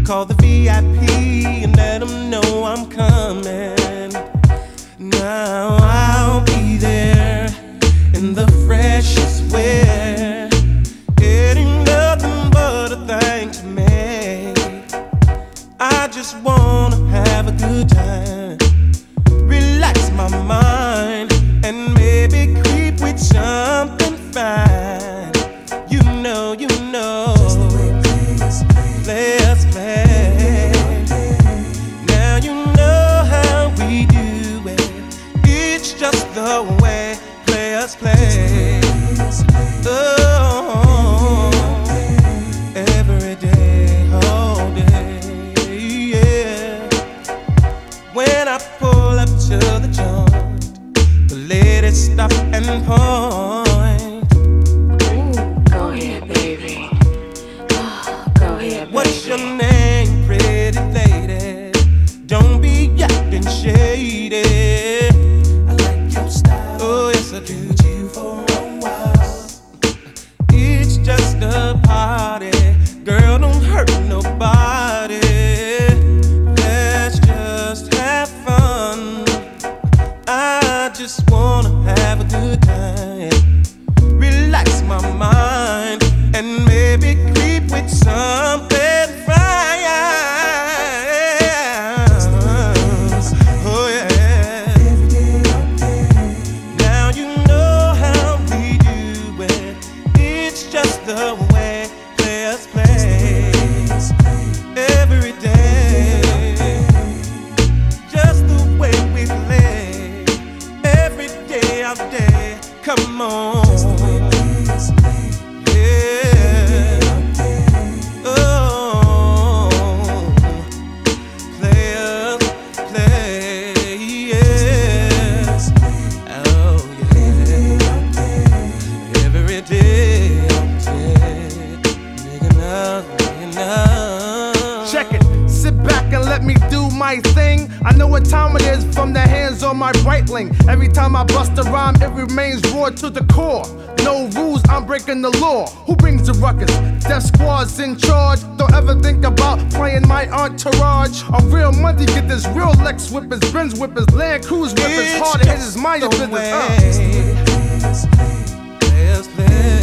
call the VIP and let them know I'm coming. Now I'll be there in the freshest wear, getting nothing but a thing to me. I just wanna have a good time, relax my mind, and maybe creep with something fine. You know, just the way players play. Now you know how we do it. It's just the way players play. Oh, every day, all day, yeah. When I pull up to the joint, the ladies stop and point. Ooh, go ahead, baby. Oh, go ahead, baby. What's your name, pretty lady? Don't be acting shady. I like your style. Oh, yes, I do. You for a while. It's just a party. Girl, don't hurt nobody. Let's just have fun. I just wanna have a good time, relax my mind, and maybe creep with something fine. Oh yeah. Now you know how we do it. It's just the way players play. Every day, just the way we play. Every day, all day. Come on. Yeah. Oh, players play. Yes. Oh yeah. Every day, all day. Nigga, now. Check it, sit back and let me do my thing. I know what time it is from the hands on my Breitling. Every time I bust a rhyme, it remains raw to the core. No rules, I'm breaking the law. Who brings the ruckus? Death Squad's in charge. Don't ever think about playing my entourage. On real money, get this real Lex whippers, Benz whippers, Land Cruise whippers, hard hitters, mind your business. Players play.